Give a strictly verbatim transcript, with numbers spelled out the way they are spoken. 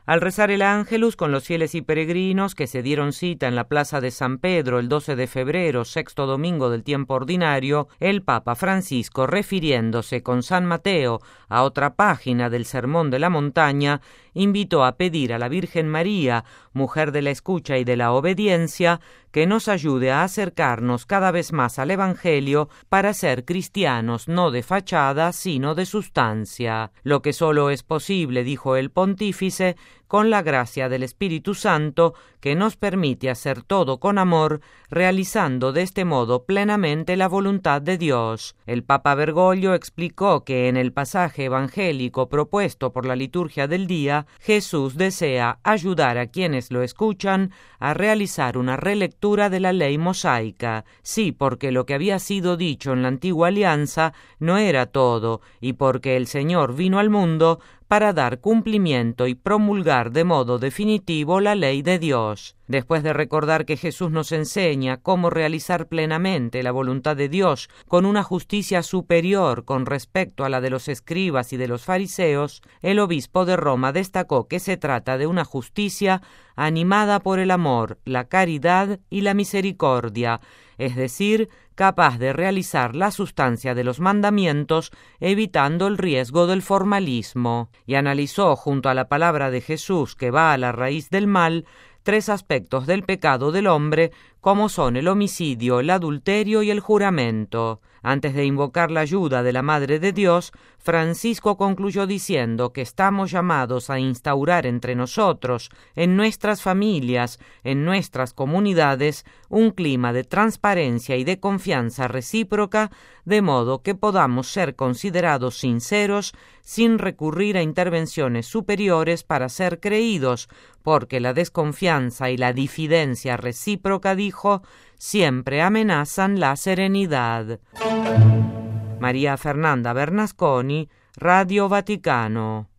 Al rezar el Ángelus con los fieles y peregrinos que se dieron cita en la plaza de San Pedro el doce de febrero, sexto domingo del tiempo ordinario, el Papa Francisco, refiriéndose con San Mateo a otra página del Sermón de la Montaña, invitó a pedir a la Virgen María, mujer de la escucha y de la obediencia, que nos ayude a acercarnos cada vez más al Evangelio para ser cristianos no de fachada, sino de sustancia. Lo que solo es posible, dijo el pontífice, con la gracia del Espíritu Santo, que nos permite hacer todo con amor, realizando de este modo plenamente la voluntad de Dios. El Papa Bergoglio explicó que en el pasaje evangélico propuesto por la liturgia del día, Jesús desea ayudar a quienes lo escuchan a realizar una relectura de la ley mosaica. Sí, porque lo que había sido dicho en la antigua alianza no era todo, y porque el Señor vino al mundo para dar cumplimiento y promulgar de modo definitivo la ley de Dios. Después de recordar que Jesús nos enseña cómo realizar plenamente la voluntad de Dios con una justicia superior con respecto a la de los escribas y de los fariseos, el obispo de Roma destacó que se trata de una justicia animada por el amor, la caridad y la misericordia, es decir, capaz de realizar la sustancia de los mandamientos, evitando el riesgo del formalismo, y analizó junto a la palabra de Jesús que va a la raíz del mal, tres aspectos del pecado del hombre, como son el homicidio, el adulterio y el juramento. Antes de invocar la ayuda de la Madre de Dios, Francisco concluyó diciendo que estamos llamados a instaurar entre nosotros, en nuestras familias, en nuestras comunidades, un clima de transparencia y de confianza recíproca, de modo que podamos ser considerados sinceros sin recurrir a intervenciones superiores para ser creídos, porque la desconfianza y la difidencia recíproca, dijo, siempre amenazan la serenidad. María Fernanda Bernasconi, Radio Vaticano.